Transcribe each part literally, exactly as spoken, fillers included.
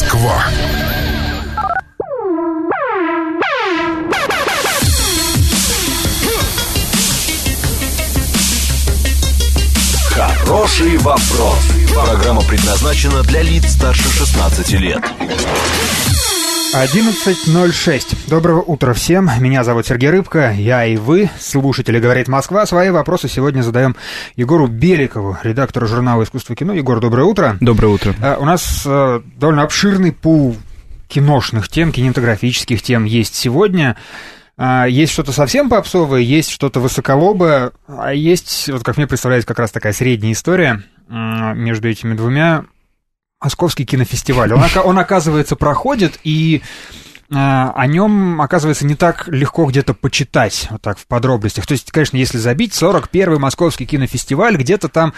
Москва. Хороший вопрос. Программа предназначена для лиц старше шестнадцати лет. одиннадцать ноль шесть. Доброго утра всем. Меня зовут Сергей Рыбко. Я и вы, слушатели «Говорит Москва». Свои вопросы сегодня задаем Егору Беликову, редактору журнала «Искусство кино». Егор, доброе утро. Доброе утро. У нас довольно обширный пул киношных тем, кинематографических тем есть сегодня. Есть что-то совсем попсовое, есть что-то высоколобое, а есть, вот как мне представляется, как раз такая средняя история между этими двумя. Московский кинофестиваль. Он, он оказывается, проходит, и э, о нем, оказывается, не так легко где-то почитать, вот так, в подробностях. То есть, конечно, если забить, сорок первый Московский кинофестиваль, где-то там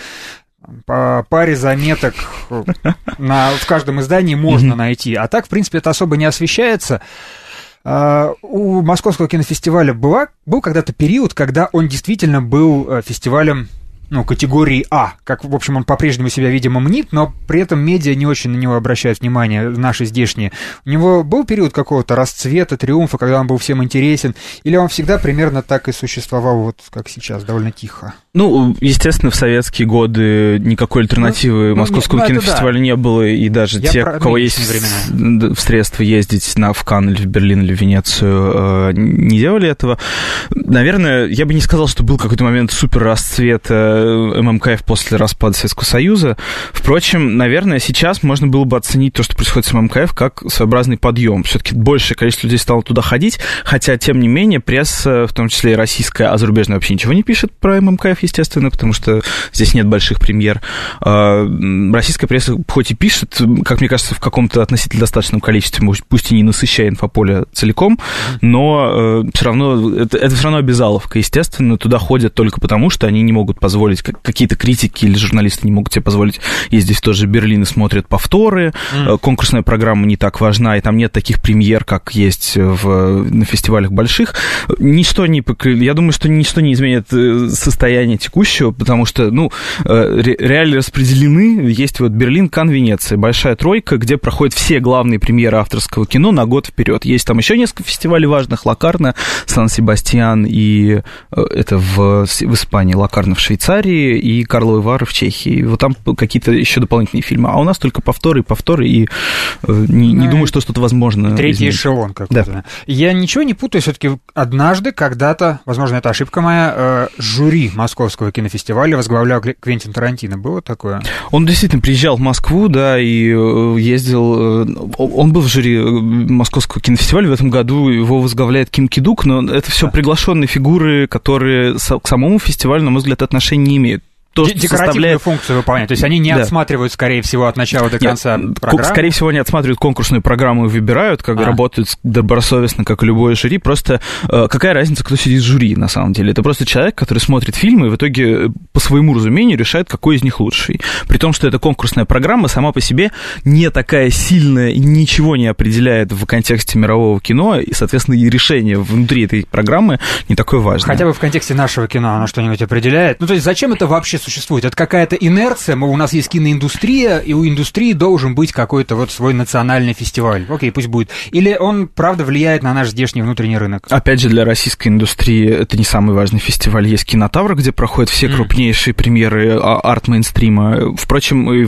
по паре заметок на, в каждом издании можно найти. А так, в принципе, это особо не освещается. Uh, у Московского кинофестиваля была, был когда-то период, когда он действительно был фестивалем, ну, категории А, как, в общем, он по-прежнему себя, видимо, мнит, но при этом медиа не очень на него обращают внимание, наши здешние. У него был период какого-то расцвета, триумфа, когда он был всем интересен, или он всегда примерно так и существовал, вот как сейчас, довольно тихо? Ну, естественно, в советские годы никакой альтернативы ну, Московскому ну, кинофестивалю да. не было, и даже Я те, у кого есть времена. средства ездить на, в Канн или в Берлин или в Венецию, э, не делали этого. Наверное, я бы не сказал, что был какой-то момент супер расцвета эм эм ка эф после распада Советского Союза. Впрочем, наверное, сейчас можно было бы оценить то, что происходит с эм эм ка эф, как своеобразный подъем. Все-таки большее количество людей стало туда ходить, хотя, тем не менее, пресса, в том числе и российская, а зарубежная вообще ничего не пишет про эм эм ка эф, естественно, потому что здесь нет больших премьер. Российская пресса хоть и пишет, как мне кажется, в каком-то относительно достаточном количестве, пусть и не насыщая инфополе целиком, но все равно, это, это все равно обязаловка. Естественно, туда ходят только потому, что они не могут позволить, какие-то критики или журналисты не могут себе позволить ездить в тот же Берлин и смотрят повторы. Mm. Конкурсная программа не так важна, и там нет таких премьер, как есть в, на фестивалях больших. Ничто не, я думаю, что ничто не изменит состояние текущего, потому что, ну, реалии распределены. Есть вот Берлин, Канн, Венеция, большая тройка, где проходят все главные премьеры авторского кино на год вперед. Есть там еще несколько фестивалей важных: Локарно, Сан-Себастьян и это в, в Испании, Локарно в Швейцарии и Карловы Вары в Чехии. Вот там какие-то еще дополнительные фильмы. А у нас только повторы и повторы, и не, не думаю, что что-то возможно. Третий изменить. Эшелон какой-то. Да. Я ничего не путаю, все-таки однажды, когда-то, возможно, это ошибка моя, жюри Московского кинофестиваля возглавлял Квентин Тарантино. Было такое? Он действительно приезжал в Москву, да, и ездил... Он был в жюри Московского кинофестиваля. В этом году его возглавляет Ким Ки-дук, но это все да. приглашенные фигуры, которые к самому фестивалю, на мой взгляд, отношения не имеют. То, Декоративную составляет... функцию выполняют. То есть они не да. отсматривают, скорее всего, от начала до конца Нет, программы? Скорее всего, они отсматривают конкурсную программу и выбирают, как а. работают добросовестно, как и любое жюри. Просто э, какая разница, кто сидит в жюри, на самом деле? Это просто человек, который смотрит фильмы и в итоге, по своему разумению, решает, какой из них лучший. При том, что эта конкурсная программа сама по себе не такая сильная и ничего не определяет в контексте мирового кино, и, соответственно, и решение внутри этой программы не такое важное. Хотя бы в контексте нашего кино оно что-нибудь определяет. Ну, то есть зачем это вообще существует? Это какая-то инерция, у нас есть киноиндустрия, и у индустрии должен быть какой-то вот свой национальный фестиваль. Окей, пусть будет. Или он, правда, влияет на наш здешний внутренний рынок? Опять же, для российской индустрии это не самый важный фестиваль. Есть Кинотавр, где проходят все mm. крупнейшие премьеры арт-мейнстрима. Впрочем, и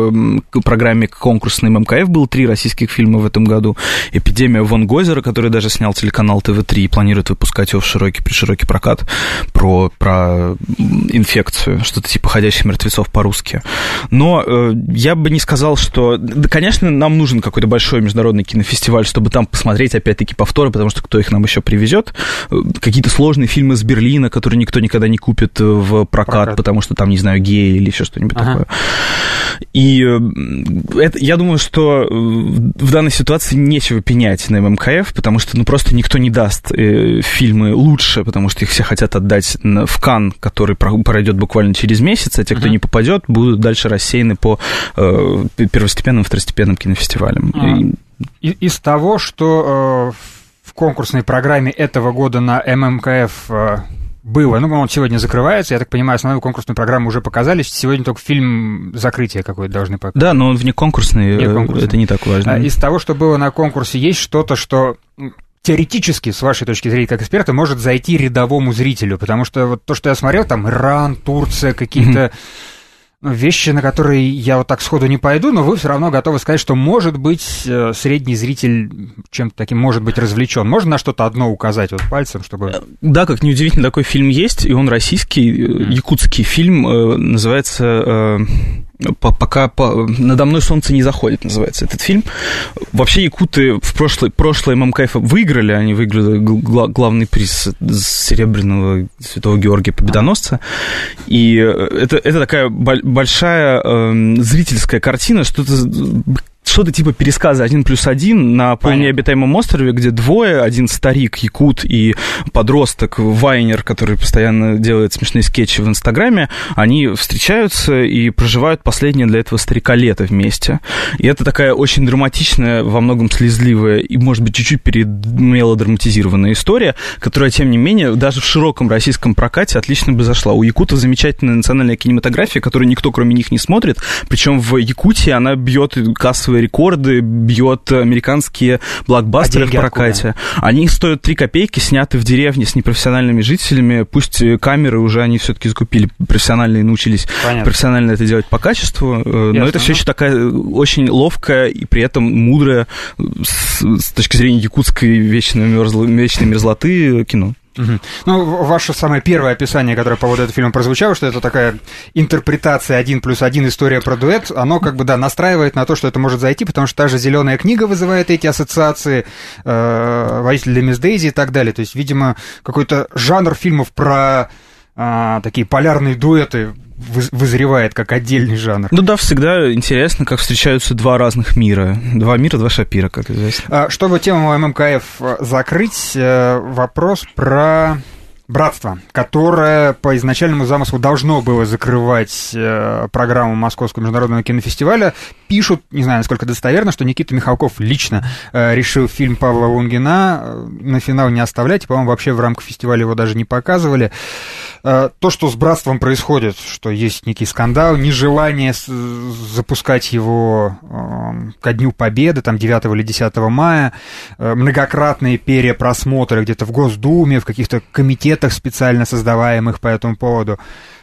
в программе конкурсной эм эм ка эф было три российских фильма в этом году. «Эпидемия» Вон Гойзера, который даже снял телеканал тэ вэ три и планирует выпускать его в широкий, при широкий прокат, про, про инфекцию, что-то типа «Ходящих мертвецов» по-русски. Но э, я бы не сказал, что... Да, конечно, нам нужен какой-то большой международный кинофестиваль, чтобы там посмотреть, опять-таки, повторы, потому что кто их нам еще привезет? Какие-то сложные фильмы с Берлина, которые никто никогда не купит в прокат, прокат. потому что там, не знаю, геи или еще что-нибудь ага. такое. И это, я думаю, что в данной ситуации нечего пенять на эм эм ка эф, потому что ну, просто никто не даст э, фильмы лучше, потому что их все хотят отдать в Канн, который пройдет буквально через месяц, а те, кто uh-huh. не попадет, будут дальше рассеяны по э, первостепенным, второстепенным кинофестивалям. Uh-huh. И... Из того, что э, в конкурсной программе этого года на эм эм ка эф... Э... было. Ну, он сегодня закрывается. Я так понимаю, основную конкурсную программу уже показали. Сегодня только фильм закрытия какой-то должны показать. Да, но он внеконкурсный, внеконкурсный. Это не так важно. Из того, что было на конкурсе, есть что-то, что теоретически, с вашей точки зрения, как эксперта, может зайти рядовому зрителю? Потому что вот то, что я смотрел, там Иран, Турция, какие-то... Mm-hmm. вещи, на которые я вот так сходу не пойду, но вы все равно готовы сказать, что, может быть, средний зритель чем-то таким может быть развлечен. Можно на что-то одно указать вот пальцем, чтобы... Да, как неудивительно, такой фильм есть, и он российский, якутский фильм, называется... «Пока по... надо мной солнце не заходит», называется этот фильм. Вообще якуты в прошлый, прошлое эм эм ка эф выиграли, они выиграли гла- главный приз серебряного Святого Георгия Победоносца. И это, это такая большая э, зрительская картина, что-то... Что-то типа пересказа «Один плюс один» на полнеобитаемом острове, где двое, один старик, якут, и подросток, вайнер, который постоянно делает смешные скетчи в Инстаграме, они встречаются и проживают последнее для этого старика лето вместе. И это такая очень драматичная, во многом слезливая и, может быть, чуть-чуть перемелодраматизированная история, которая, тем не менее, даже в широком российском прокате отлично бы зашла. У якутов замечательная национальная кинематография, которую никто, кроме них, не смотрит, причем в Якутии она бьет кассовые рекорды, бьет американские блокбастеры а в прокате. Откуда? Они стоят три копейки, сняты в деревне с непрофессиональными жителями. Пусть камеры уже они все-таки закупили профессиональные, научились Понятно. профессионально это делать по качеству, Ясно. но это все еще такая очень ловкая и при этом мудрая с, с точки зрения якутской вечной, мерзл... вечной мерзлоты кино. Угу. Ну, ваше самое первое описание, которое по поводу этого фильма прозвучало, что это такая интерпретация один плюс один, история про дуэт, оно как бы, да, настраивает на то, что это может зайти, потому что та же «Зеленая книга» вызывает эти ассоциации, э, «Водитель для мисс Дейзи» и так далее. То есть, видимо, какой-то жанр фильмов про э, такие полярные дуэты вызревает как отдельный жанр. Ну да, всегда интересно, как встречаются два разных мира. Два мира, два шапира, как известно. Чтобы тему эм эм ка эф закрыть, вопрос про «Братство», которое по изначальному замыслу должно было закрывать э, программу Московского международного кинофестиваля. Пишут, не знаю, насколько достоверно, что Никита Михалков лично э, решил фильм Павла Лунгина э, на финал не оставлять, и, по-моему, вообще в рамках фестиваля его даже не показывали. Э, то, что с «Братством» происходит, что есть некий скандал, нежелание с- запускать его э, ко Дню Победы, там, девятого или десятого мая, э, многократные перепросмотры где-то в Госдуме, в каких-то комитетах, специально создаваемых по этому поводу.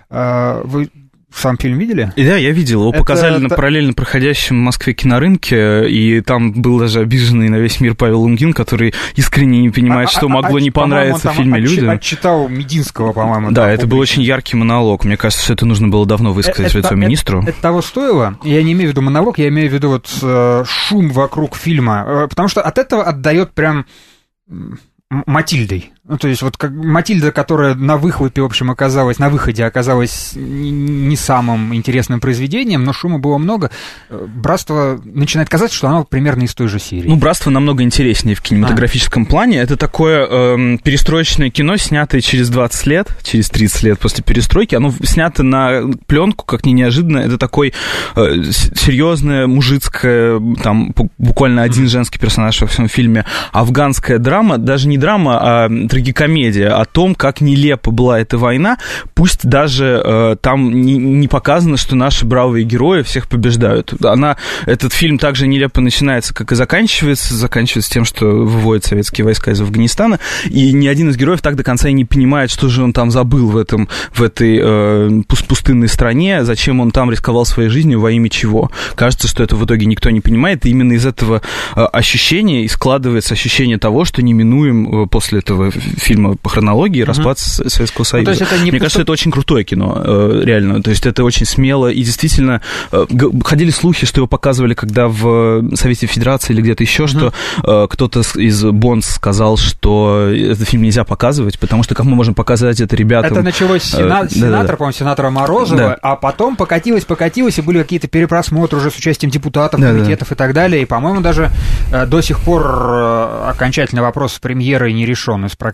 Вы сам фильм видели? Да, я видел. Его это... показали на параллельно проходящем в Москве кинорынке, и там был даже обиженный на весь мир Павел Лунгин, который искренне не понимает, а, что а, могло а, не понравиться в фильме «Люди». Отчитал Мединского, по-моему. Да, это был очень яркий монолог. Мне кажется, что это нужно было давно высказать это, в лицо это, министру. Это, это того стоило. Я не имею в виду монолог, я имею в виду вот э, шум вокруг фильма. Потому что от этого отдает прям Матильдой. Ну, то есть, вот как Матильда, которая на выхлопе, в общем, оказалась, на выходе оказалась не самым интересным произведением, но шума было много. «Братство» начинает казаться, что оно примерно из той же серии. Ну, «Братство» намного интереснее в кинематографическом а. плане. Это такое э, перестроечное кино, снятое через двадцать лет, через тридцать лет после перестройки. Оно снято на пленку, как ни неожиданно. Это такой э, серьезное, мужицкое, там, буквально один женский персонаж во всем фильме, афганская драма, даже не драма, а трагикомедия о том, как нелепо была эта война, пусть даже э, там не, не показано, что наши бравые герои всех побеждают. Она, этот фильм также нелепо начинается, как и заканчивается, заканчивается тем, что выводят советские войска из Афганистана, и ни один из героев так до конца и не понимает, что же он там забыл в, этом, в этой э, пустынной стране, зачем он там рисковал своей жизнью, во имя чего. Кажется, что это в итоге никто не понимает, и именно из этого э, ощущения и складывается ощущение того, что неминуем э, после этого фильма по хронологии распад uh-huh. Советского Союза. Ну, Мне пусто... кажется, это очень крутое кино, э, реально. То есть это очень смело. И действительно, э, ходили слухи, что его показывали, когда в Совете Федерации или где-то еще, uh-huh. что э, кто-то из Бонс сказал, что этот фильм нельзя показывать, потому что как мы можем показать это ребятам... Это началось с сена... э, сенатора, да, да. по-моему, сенатора Морозова, да. а потом покатилось, покатилось, и были какие-то перепросмотры уже с участием депутатов, да, комитетов да. и так далее. И, по-моему, даже э, до сих пор э, окончательный вопрос с премьерой не решен из проката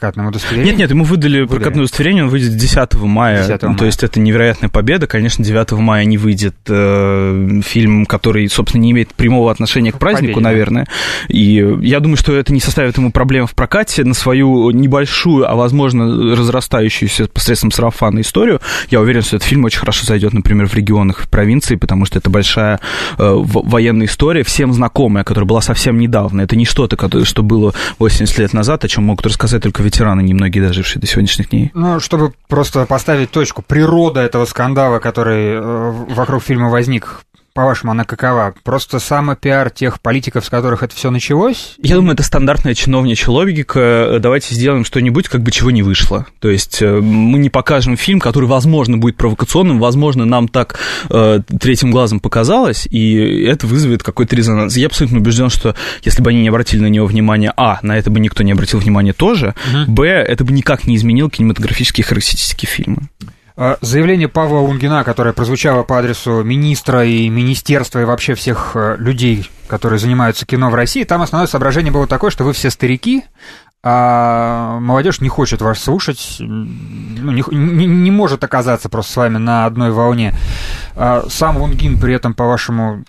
прокатным удостоверением? Нет, нет, ему выдали, выдали. прокатное удостоверение, он выйдет десятого мая. десятого мая. То есть это невероятная победа. Конечно, девятого мая не выйдет э, фильм, который, собственно, не имеет прямого отношения к празднику, Победе, наверное. Да. И я думаю, что это не составит ему проблем в прокате. На свою небольшую, а, возможно, разрастающуюся посредством сарафана историю, я уверен, что этот фильм очень хорошо зайдет, например, в регионах, в провинции, потому что это большая э, военная история, всем знакомая, которая была совсем недавно. Это не что-то, что было восемьдесят лет назад, о чем могут рассказать только ветераны, немногие дожившие до сегодняшних дней. Ну, чтобы просто поставить точку, природа этого скандала, который э, вокруг фильма возник, по-вашему, она какова? Просто самопиар тех политиков, с которых это все началось? Я думаю, это стандартная чиновничья логика. Давайте сделаем что-нибудь, как бы чего не вышло. То есть мы не покажем фильм, который, возможно, будет провокационным, возможно, нам так э, третьим глазом показалось, и это вызовет какой-то резонанс. Я абсолютно убежден, что если бы они не обратили на него внимания, а, на это бы никто не обратил внимания тоже, uh-huh. б, это бы никак не изменило кинематографические характеристики фильма. Заявление Павла Лунгина, которое прозвучало по адресу министра и министерства и вообще всех людей, которые занимаются кино в России, там основное соображение было такое, что вы все старики, а молодежь не хочет вас слушать, ну, не, не, не может оказаться просто с вами на одной волне. Сам Лунгин при этом, по-вашему...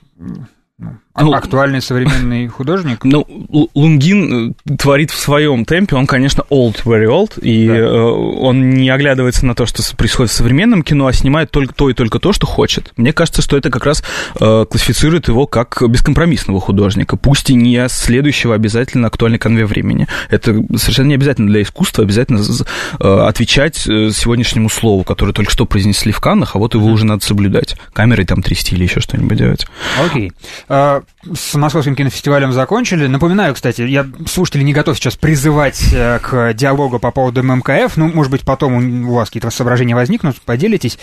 Ну, актуальный современный художник? Ну, Лунгин творит в своем темпе, он, конечно, old, very old, и да. он не оглядывается на то, что происходит в современном кино, а снимает только то и только то, что хочет. Мне кажется, что это как раз классифицирует его как бескомпромиссного художника, пусть и не следующего обязательно актуальной конве времени. Это совершенно не обязательно для искусства, обязательно отвечать сегодняшнему слову, которое только что произнесли в Каннах, а вот его уже надо соблюдать. Камерой там трясти или еще что-нибудь делать. Окей. Okay. С Московским кинофестивалем закончили. Напоминаю, кстати, я, слушатели, не готов сейчас призывать к диалогу по поводу эм эм ка эф. Ну, может быть, потом у вас какие-то соображения возникнут, поделитесь.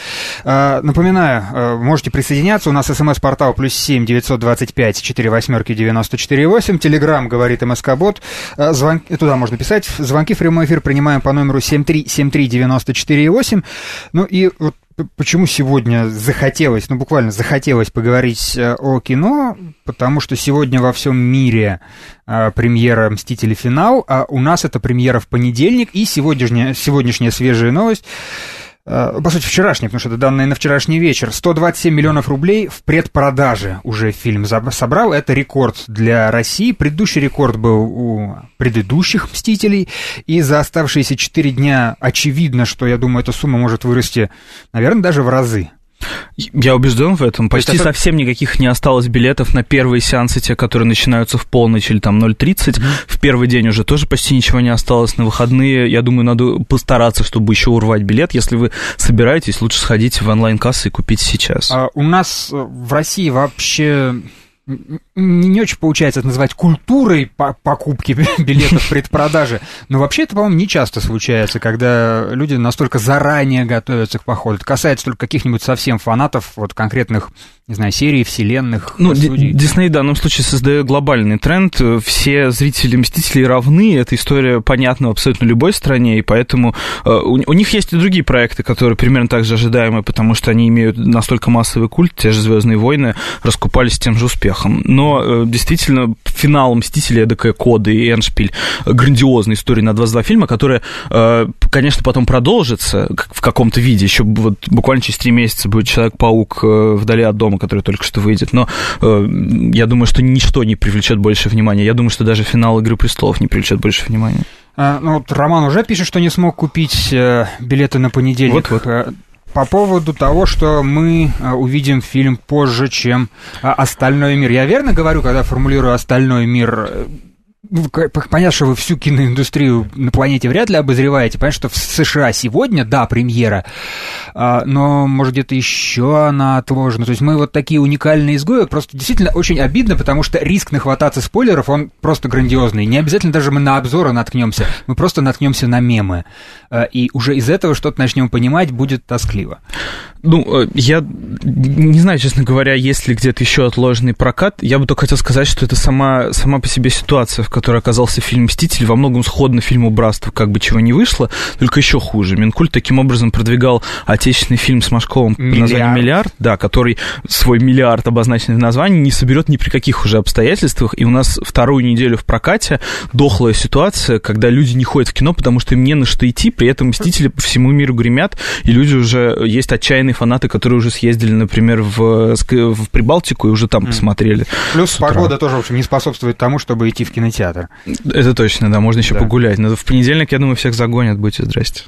Напоминаю, можете присоединяться. У нас смс-портал плюс семь девятьсот двадцать пять четыре восьмерки девяносто четыре восемь. Телеграм, говорит МСК-бот. Звон... Туда можно писать. Звонки в прямой эфир принимаем по номеру семь три семь три девяносто четыре восемь. Ну и вот почему сегодня захотелось, ну буквально захотелось поговорить о кино, потому что сегодня во всем мире а, премьера «Мстители. Финал», а у нас это премьера в понедельник, и сегодняшняя, сегодняшняя свежая новость, а, по сути вчерашняя, потому что это данные на вчерашний вечер, сто двадцать семь миллионов рублей в предпродаже уже фильм собрал, это рекорд для России, предыдущий рекорд был у предыдущих «Мстителей», и за оставшиеся четыре дня очевидно, что, я думаю, эта сумма может вырасти, наверное, даже в разы. Я убежден в этом. Почти это... совсем никаких не осталось билетов на первые сеансы, те, которые начинаются в полночь или там ноль тридцать. Mm-hmm. В первый день уже тоже почти ничего не осталось. На выходные, я думаю, надо постараться, чтобы еще урвать билет. Если вы собираетесь, лучше сходите в онлайн-кассы и купите сейчас. А у нас в России вообще... не очень получается это называть культурой покупки билетов в предпродаже, но вообще это, по-моему, не часто случается, когда люди настолько заранее готовятся к походу. Это касается только каких-нибудь совсем фанатов, вот конкретных, не знаю, серий, вселенных. Ну, Дисней в данном случае создает глобальный тренд. Все зрители «Мстителей» равны. Эта история понятна в абсолютно любой стране, и поэтому у, у них есть и другие проекты, которые примерно так же ожидаемы, потому что они имеют настолько массовый культ, те же «Звездные войны» раскупались с тем же успехом. Но действительно, финал «Мстителей» — эдакая кода и эндшпиль грандиозной истории на двадцать два фильма, которая, конечно, потом продолжится в каком-то виде. Еще вот буквально через три месяца будет «Человек-паук. Вдали от дома», который только что выйдет. Но я думаю, что ничто не привлечет больше внимания. Я думаю, что даже финал «Игры престолов» не привлечет больше внимания. А, ну вот Роман уже пишет, что не смог купить билеты на понедельник. Вот-вот. По поводу того, что мы увидим фильм позже, чем «Остальной мир». Я верно говорю, когда формулирую «Остальной мир»? Понятно, что вы всю киноиндустрию на планете вряд ли обозреваете. Понятно, что в США сегодня, да, премьера, но, может, где-то еще она отложена. То есть мы вот такие уникальные изгои. Просто действительно очень обидно, потому что риск нахвататься спойлеров, он просто грандиозный. Не обязательно даже мы на обзоры наткнемся, мы просто наткнемся на мемы. И уже из этого что-то начнем понимать, будет тоскливо. Ну, я не знаю, честно говоря, есть ли где-то еще отложенный прокат. Я бы только хотел сказать, что это сама, сама по себе ситуация, в которой который оказался фильм «Мстители», во многом сходно фильму «Братство», как бы чего не вышло, только еще хуже. Минкульт таким образом продвигал отечественный фильм с Машковым под названием «Миллиард», да, который свой миллиард, обозначенный в названии, не соберет ни при каких уже обстоятельствах, и у нас вторую неделю в прокате дохлая ситуация, когда люди не ходят в кино, потому что им не на что идти, при этом «Мстители» по всему миру гремят, и люди уже, есть отчаянные фанаты, которые уже съездили, например, в, в Прибалтику и уже там mm. посмотрели. Плюс погода тоже, в общем, не способствует тому, чтобы идти в кинотеатр. Это точно, да, можно еще да. погулять. Но в понедельник, я думаю, всех загонят, будьте здрасте.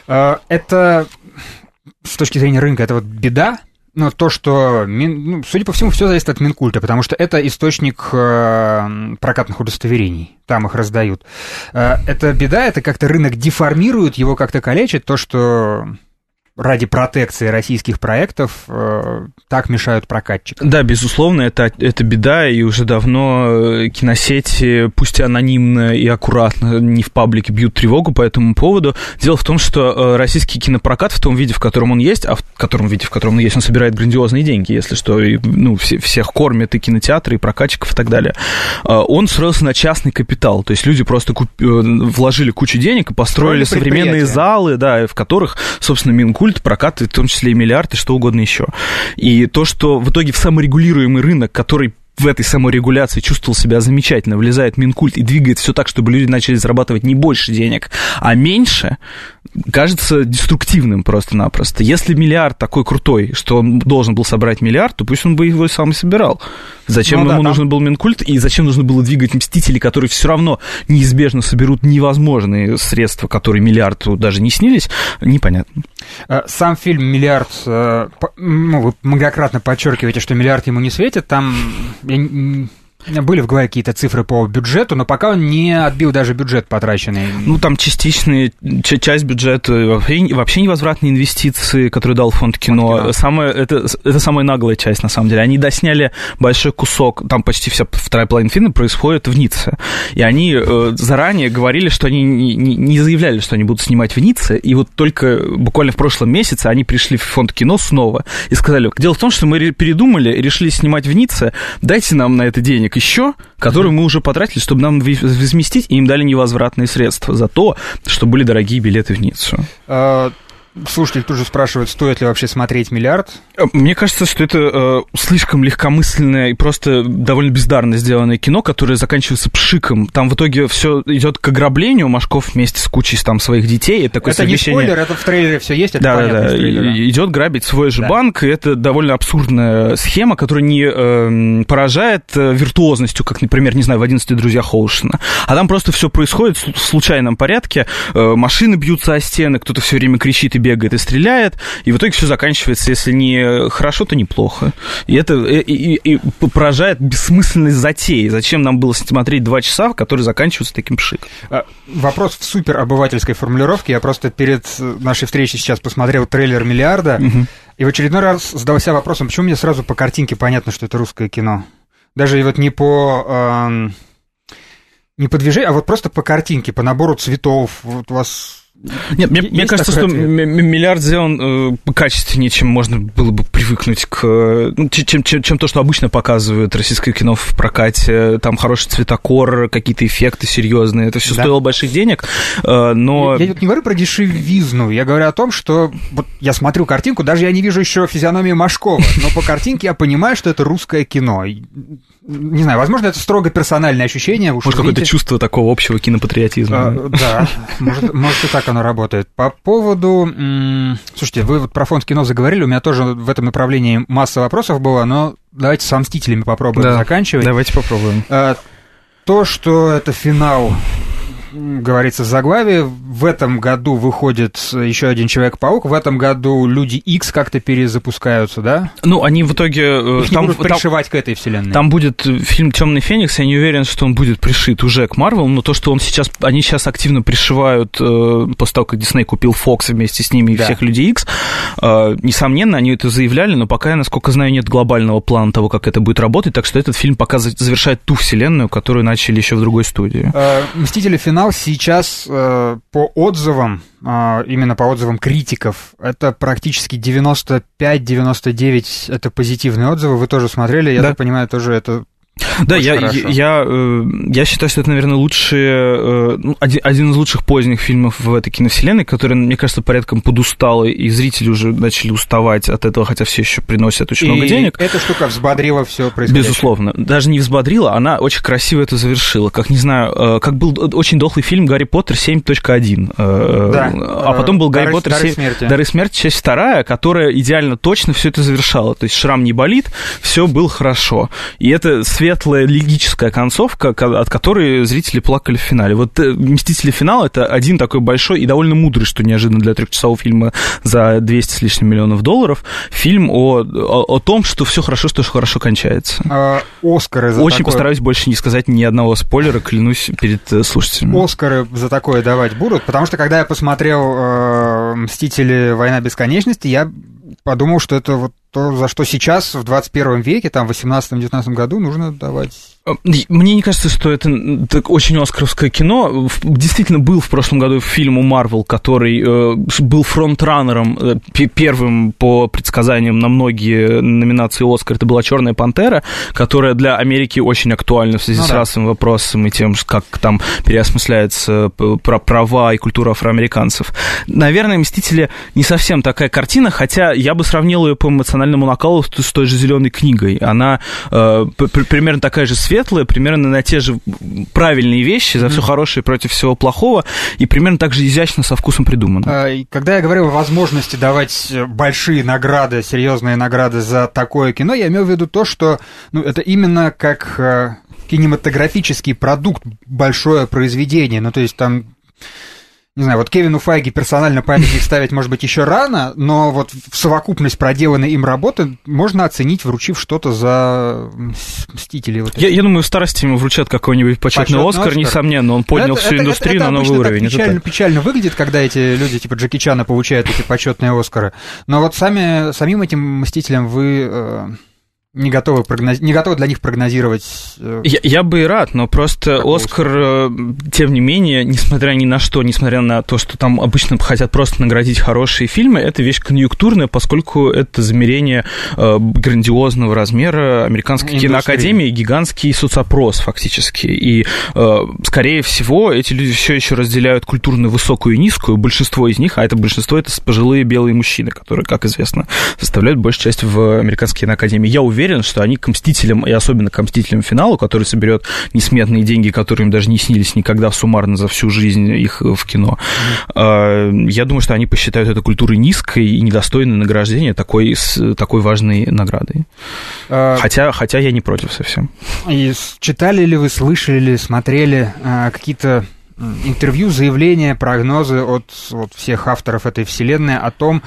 Это, с точки зрения рынка, это вот беда. Но то, что, ну, судя по всему, все зависит от Минкульта, потому что это источник э, прокатных удостоверений, там их раздают. Э, это беда, это как-то рынок деформирует, его как-то калечит, то, что ради протекции российских проектов э, так мешают прокатчикам. Да, безусловно, это, это беда, и уже давно киносети, пусть и анонимно и аккуратно, не в паблике, бьют тревогу по этому поводу. Дело в том, что российский кинопрокат в том виде, в котором он есть, а в котором виде, в котором он есть, он собирает грандиозные деньги, если что, и, ну, все, всех кормят, и кинотеатры, и прокатчиков, и так далее. Он строился на частный капитал, то есть люди просто куп... вложили кучу денег и построили современные залы, да, в которых, собственно, Минкульт прокат, в том числе и «Миллиард», и что угодно еще. И то, что в итоге в саморегулируемый рынок, который в этой саморегуляции чувствовал себя замечательно, влезает Минкульт и двигает все так, чтобы люди начали зарабатывать не больше денег, а меньше, кажется деструктивным просто-напросто. Если «Миллиард» такой крутой, что он должен был собрать миллиард, то пусть он бы его сам и собирал. Зачем ну, ему да, нужен там... был Минкульт, и зачем нужно было двигать «Мстители», которые все равно неизбежно соберут невозможные средства, которые «Миллиарду» даже не снились, непонятно. Сам фильм «Миллиард», ну, вы многократно подчеркиваете, что «Миллиард» ему не светит, там... Были в голове какие-то цифры по бюджету, но пока он не отбил даже бюджет потраченный. Ну, там частичные, часть бюджета, вообще невозвратные инвестиции, которые дал фонд кино. Фонд кино. Самое, это, это самая наглая часть, на самом деле. Они досняли большой кусок, там почти вся вторая половина фильма происходит в Ницце. И они э, заранее говорили, что они не, не заявляли, что они будут снимать в Ницце, и вот только буквально в прошлом месяце они пришли в фонд кино снова и сказали, дело в том, что мы передумали, решили снимать в Ницце, дайте нам на это денег еще, которые мы уже потратили, чтобы нам возместить, и им дали невозвратные средства за то, что были дорогие билеты в Ниццу. Слушатели тут же спрашивают, стоит ли вообще смотреть «Миллиард». Мне кажется, что это э, слишком легкомысленное и просто довольно бездарно сделанное кино, которое заканчивается пшиком. Там в итоге все идет к ограблению. Машков вместе с кучей там своих детей. Это, такое это совмещение... не спойлер, это в трейлере все есть, это да, понятно. Да, да. Идет грабить свой же да. банк, и это довольно абсурдная схема, которая не э, поражает виртуозностью, как, например, не знаю, в «одиннадцати друзьях Оушена. А там просто все происходит в случайном порядке. Э, машины бьются о стены, кто-то все время кричит и бегает и стреляет, и в итоге все заканчивается, если не хорошо, то неплохо. И это и, и, и поражает бессмысленность затеи. Зачем нам было смотреть два часа, которые заканчиваются таким пшиком? Вопрос в суперобывательской формулировке. Я просто перед нашей встречей сейчас посмотрел трейлер «Миллиарда», угу. и в очередной раз задался вопросом, почему мне сразу по картинке понятно, что это русское кино. Даже вот не по... Э, не по движению, а вот просто по картинке, по набору цветов. Вот у вас... Нет, мне, мне кажется, что «Миллиард» сделан э, качественнее, чем можно было бы привыкнуть к... Ну, чем, чем, чем то, что обычно показывают российское кино в прокате. Там хороший цветокор, какие-то эффекты серьезные. Это все да. стоило больших денег, э, но... Я, я тут не говорю про дешевизну, я говорю о том, что... Вот я смотрю картинку, даже я не вижу еще физиономии Машкова, но по картинке я понимаю, что это русское кино. Не знаю, возможно, это строго персональное ощущение. Может, какое-то чувство такого общего кинопатриотизма. А, да, может, может, и так оно работает. По поводу... Слушайте, вы вот про фонд кино заговорили, у меня тоже в этом направлении масса вопросов было, но давайте с «Мстителями» попробуем да, заканчивать. Давайте попробуем. А, то, что это финал... говорится в заглавии, в этом году выходит еще один Человек-паук, в этом году Люди Икс как-то перезапускаются, да? Ну, они в итоге... Их там, не будут пришивать там, к этой вселенной. Там будет фильм «Темный Феникс», я не уверен, что он будет пришит уже к Марвел, но то, что он сейчас, они сейчас активно пришивают, после того, как Дисней купил Фокс вместе с ними и да. всех Людей Икс, несомненно, они это заявляли, но пока, насколько знаю, нет глобального плана того, как это будет работать, так что этот фильм пока завершает ту вселенную, которую начали еще в другой студии. «Мстители. Финал» сейчас э, по отзывам, э, именно по отзывам критиков, это практически девяносто пять - девяносто девять это позитивные отзывы. Вы тоже смотрели, я да. так понимаю, тоже это Да, я, я, я считаю, что это, наверное, лучший, ну, один, один из лучших поздних фильмов в этой киновселенной, который, мне кажется, порядком подустал, и зрители уже начали уставать от этого, хотя все еще приносят очень и много денег. Эта штука взбодрила все происходящее. Безусловно. Даже не взбодрила, она очень красиво это завершила. Как, не знаю, как был очень дохлый фильм «Гарри Поттер семь точка один». Да. А потом был «Гарри Поттер семь. Дары смерти», часть вторая, которая идеально точно все это завершала. То есть шрам не болит, все было хорошо. И это светлая лирическая концовка, от которой зрители плакали в финале. Вот «Мстители. Финал» — это один такой большой и довольно мудрый, что неожиданно для трехчасового фильма за двести с лишним миллионов долларов, фильм о, о, о том, что все хорошо, что хорошо кончается. А, Оскары за Очень такое... постараюсь больше не сказать ни одного спойлера, клянусь перед слушателями. Оскары за такое давать будут, потому что когда я посмотрел э, «Мстители. Война бесконечности», я подумал, что это вот то, за что сейчас, в двадцать первом веке, там, в восемнадцатом-девятнадцатом году нужно давать... Мне не кажется, что это очень оскаровское кино. Действительно, был в прошлом году фильм у Marvel, который э, был фронтраннером, э, первым по предсказаниям на многие номинации «Оскар». Это была «Черная пантера», которая для Америки очень актуальна в связи ну, с да. расовым вопросом и тем, как там переосмысляются права и культура афроамериканцев. Наверное, «Мстители» не совсем такая картина, хотя я бы сравнил ее по эмоциональному накалу с той же «Зеленой книгой». Она э, примерно такая же светлая, примерно на те же правильные вещи, за все хорошее против всего плохого, и примерно так же изящно, со вкусом придумано. Когда я говорил о возможности давать большие награды, серьезные награды за такое кино, я имел в виду то, что ну, это именно как кинематографический продукт, большое произведение, ну то есть там... Не знаю, вот Кевину Файге персонально памятник ставить, может быть, еще рано, но вот в совокупность проделанной им работы можно оценить, вручив что-то за «Мстители». Вот я, я думаю, в старости ему вручат какой-нибудь почетный, почетный Оскар, Оскар, несомненно, он поднял это, всю это, индустрию это, это, на новый уровень. Это печально, печально выглядит, когда эти люди типа Джеки Чана получают эти почетные Оскары, но вот сами, самим этим «Мстителям» вы... Не готовы, прогноз... не готовы для них прогнозировать... Я, я бы и рад, но просто «Оскар», тем не менее, несмотря ни на что, несмотря на то, что там обычно хотят просто наградить хорошие фильмы, это вещь конъюнктурная, поскольку это замерение э, грандиозного размера американской Индустрии. Киноакадемии, гигантский соцопрос фактически. И, э, скорее всего, эти люди все еще разделяют культурную высокую и низкую, большинство из них, а это большинство, это пожилые белые мужчины, которые, как известно, составляют большую часть в американской киноакадемии. Я уверен, уверен, что они к «Мстителям», и особенно к «Мстителям. Финалу», который соберет несметные деньги, которые им даже не снились никогда суммарно за всю жизнь их в кино. Mm-hmm. Я думаю, что они посчитают эту культуру низкой и недостойной награждения такой, такой важной наградой. Uh, хотя, хотя я не против совсем. И читали ли вы, слышали ли, смотрели а, какие-то интервью, заявления, прогнозы от, от всех авторов этой вселенной о том,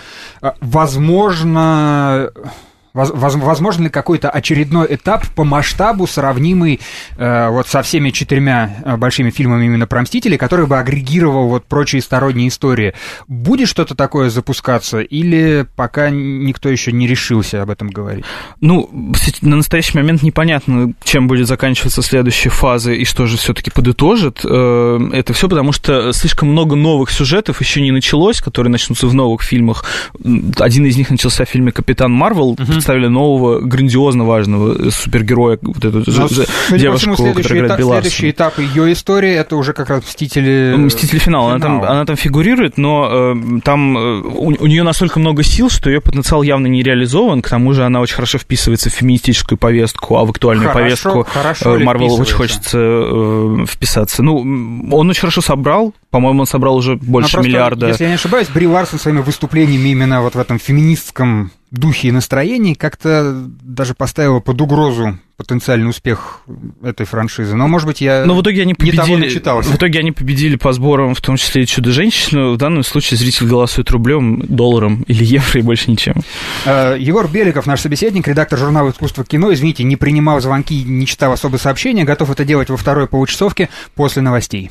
возможно... Возможно ли какой-то очередной этап по масштабу, сравнимый э, вот со всеми четырьмя большими фильмами именно про «Мстителей», который бы агрегировал вот прочие сторонние истории? Будет что-то такое запускаться, или пока никто еще не решился об этом говорить? Ну, на настоящий момент непонятно, чем будет заканчиваться следующая фаза и что же все-таки подытожит это все, потому что слишком много новых сюжетов еще не началось, которые начнутся в новых фильмах. Один из них начался в фильме «Капитан Марвел», представили нового, грандиозно важного супергероя, вот эту Но, ж, девушку, всему, которая играет Бри Ларсон. Следующий этап ее истории, это уже как раз «Мстители». «Мстители. Финал». Она там, она там фигурирует, но э, там э, у, у нее настолько много сил, что ее потенциал явно не реализован. К тому же она очень хорошо вписывается в феминистическую повестку, а в актуальную хорошо, повестку Марвел очень хочется э, вписаться. Ну, он очень хорошо собрал. По-моему, он собрал уже больше просто, миллиарда. Если я не ошибаюсь, Бри Ларсон своими выступлениями именно вот в этом феминистском духе и настроении как-то даже поставила под угрозу потенциальный успех этой франшизы. Но, может быть, я Но в итоге они победили, начитался. В итоге они победили по сборам, в том числе и «Чудо-женщину». В данном случае зритель голосует рублем, долларом или евро и больше ничем. Егор Беликов, наш собеседник, редактор журнала «Искусство кино». Извините, не принимал звонки, не читал особые сообщения. Готов это делать во второй получасовке после новостей.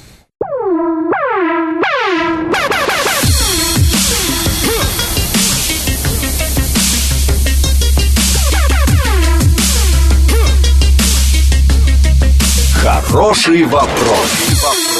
Хороший вопрос.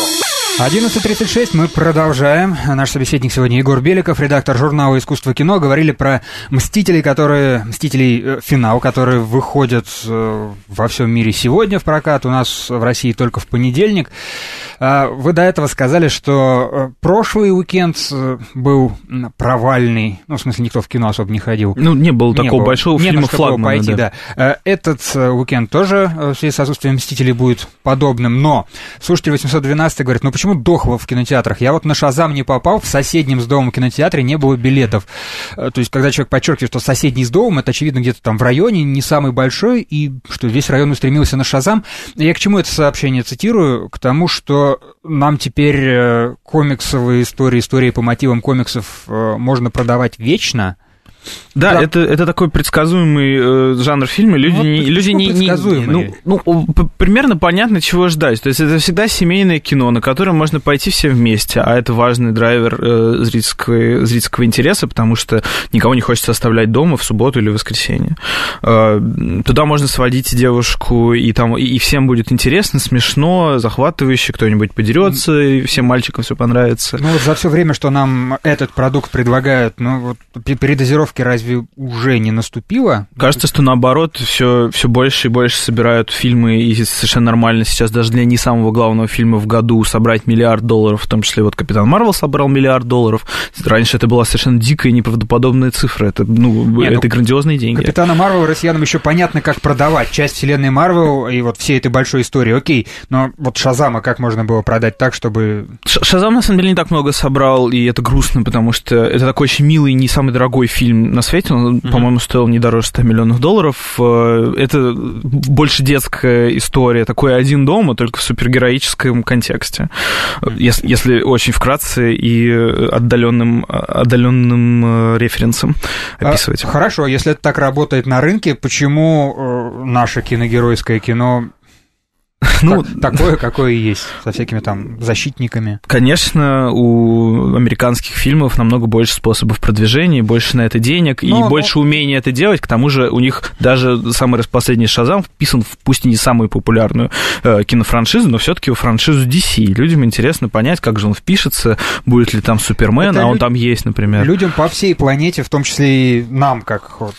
одиннадцать тридцать шесть, мы продолжаем. Наш собеседник сегодня Егор Беликов, редактор журнала «Искусство кино». Говорили про «Мстителей», которые... «Мстителей. Э, финал», которые выходят э, во всем мире сегодня в прокат. У нас в России только в понедельник. Э, вы до этого сказали, что э, прошлый уикенд э, был провальный. Ну, в смысле, никто в кино особо не ходил. Ну, не было такого не было. большого не фильма «Флагмана». Пойти, да. Да. Э, этот э, уикенд тоже э, в связи с отсутствием «Мстителей» будет подобным. Но слушатель восемьсот двенадцать говорит, ну почему дохло в кинотеатрах? Я вот на «Шазам» не попал, в соседнем с домом кинотеатре не было билетов. То есть, когда человек подчеркивает, что соседний с домом, это, очевидно, где-то там в районе, не самый большой, и что весь район устремился на «Шазам». Я к чему это сообщение цитирую? К тому, что нам теперь комиксовые истории, истории по мотивам комиксов можно продавать вечно. Да, да. Это, это такой предсказуемый э, жанр фильма. Люди, вот, не, люди не, не, ну, ну, примерно понятно, чего ждать. То есть это всегда семейное кино, на которое можно пойти все вместе, а это важный драйвер э, зрительского, зрительского интереса, потому что никого не хочется оставлять дома в субботу или в воскресенье. Э, туда можно сводить девушку, и, там, и, и всем будет интересно, смешно, захватывающе, кто-нибудь подерется, и всем мальчикам все понравится. Ну вот за все время, что нам этот продукт предлагают, ну вот передозировка разве уже не наступило? Кажется, что наоборот, все, все больше и больше собирают фильмы, и совершенно нормально сейчас даже для не самого главного фильма в году собрать миллиард долларов, в том числе вот «Капитан Марвел» собрал миллиард долларов. Раньше это была совершенно дикая, неправдоподобная цифра. Это, ну, не, это ну, грандиозные деньги. «Капитана Марвел» россиянам еще понятно, как продавать. Часть вселенной Марвел и вот всей этой большой истории. Окей, но вот «Шазама» как можно было продать так, чтобы... «Шазам» на самом деле не так много собрал, и это грустно, потому что это такой очень милый, не самый дорогой фильм на свете, он, mm-hmm. по-моему, стоил не дороже ста миллионов долларов. Это больше детская история, такой один дома, только в супергероическом контексте. Mm-hmm. Если, если очень вкратце и отдаленным, отдаленным референсом описывать. А, хорошо, если это так работает на рынке, почему наше киногеройское кино... Ну, так, такое, какое и есть, со всякими там защитниками. Конечно, у американских фильмов намного больше способов продвижения, больше на это денег, но, и больше но... умения это делать. К тому же у них даже самый последний «Шазам» вписан в пусть и не самую популярную э, кинофраншизу, но все-таки в франшизу ди си. Людям интересно понять, как же он впишется, будет ли там Супермен, это а он люд... там есть, например. Людям по всей планете, в том числе и нам, как вот,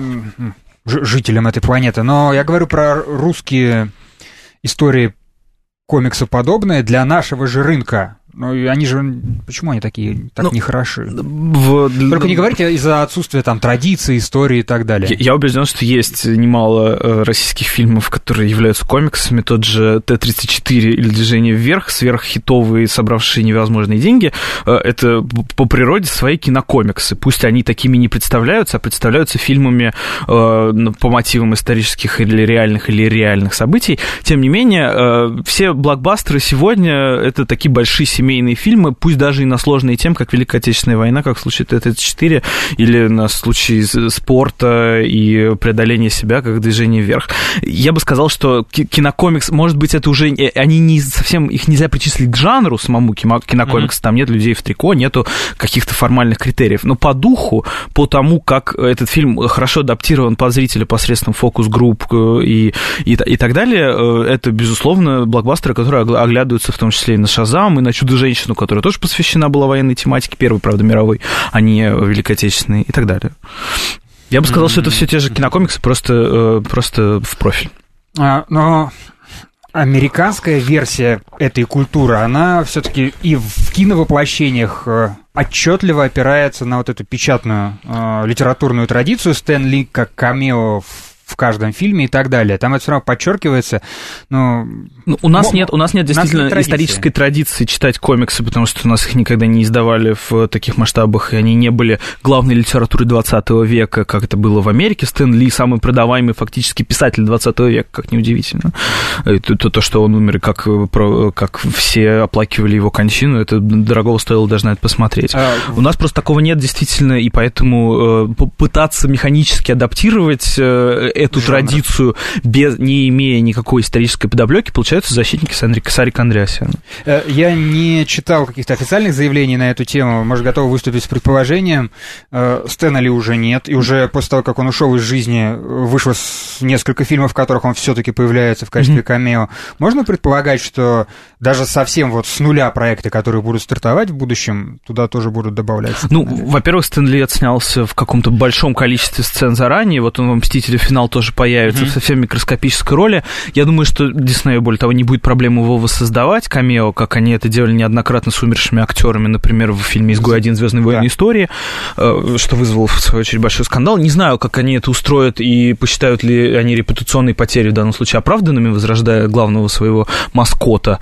жителям этой планеты. Но я говорю про русские... истории комиксоподобные для нашего же рынка. Ну, и они же... Почему они такие так ну, нехороши? В... Только не говорите из-за отсутствия там традиций, истории и так далее. Я, я убежден, что есть немало э, российских фильмов, которые являются комиксами. Тот же Т тридцать четыре или «Движение вверх», сверххитовые, собравшие невозможные деньги. Э, это по природе свои кинокомиксы. Пусть они такими не представляются, а представляются фильмами э, по мотивам исторических или реальных, или реальных событий. Тем не менее, э, все блокбастеры сегодня — это такие большие семейные семейные фильмы, пусть даже и на сложные темы, как Великая Отечественная война, как в случае Т тридцать четыре, или на случае спорта и преодоления себя, как «Движение вверх». Я бы сказал, что кинокомикс, может быть, это уже... Они не совсем... Их нельзя причислить к жанру самому кинокомикса, mm-hmm. там нет людей в трико, нету каких-то формальных критериев. Но по духу, по тому, как этот фильм хорошо адаптирован под зрителя посредством фокус-групп и, и, и так далее, это, безусловно, блокбастеры, которые оглядываются в том числе и на «Шазам», и на «Чудо-женщину», которая тоже посвящена была военной тематике, первой, правда, мировой, а не Великой Отечественной и так далее. Я бы сказал, mm-hmm. что это все те же кинокомиксы, просто, просто в профиль. А, но американская версия этой культуры, она все-таки и в киновоплощениях отчетливо опирается на вот эту печатную э, литературную традицию Стэн Ли как камео в в каждом фильме и так далее. Там это все равно подчеркивается, но... Ну, у нас, нет, у нас нет действительно нет исторической традиции читать комиксы, потому что у нас их никогда не издавали в таких масштабах, и они не были главной литературой двадцатого века, как это было в Америке. Стэн Ли — самый продаваемый фактически писатель двадцатого века, как неудивительно. То, то, то что он умер, как, как все оплакивали его кончину, это дорого стоило даже на это посмотреть. А... У нас просто такого нет действительно, и поэтому пытаться механически адаптировать эту жанр. Традицию, без, не имея никакой исторической подоплеки, получаются защитники Сарика Андреасяна. Я не читал каких-то официальных заявлений на эту тему, может, готов выступить с предположением. Стэна Ли уже нет, и уже после того, как он ушел из жизни, вышло несколько фильмов, в которых он все-таки появляется в качестве mm-hmm. камео. Можно предполагать, что даже совсем вот с нуля проекты, которые будут стартовать в будущем, туда тоже будут добавляться? Ну, во-первых, Стэн Ли отснялся в каком-то большом количестве сцен заранее, вот он в «Мстителе» финал тоже появится mm-hmm. в совсем микроскопической роли. Я думаю, что Диснею, более того, не будет проблем его воссоздавать, камео, как они это делали неоднократно с умершими актерами, например, в фильме «Изгой один. Звездные войны. Да. Истории», что вызвало, в свою очередь, большой скандал. Не знаю, как они это устроят и посчитают ли они репутационные потери в данном случае оправданными, возрождая главного своего маскота,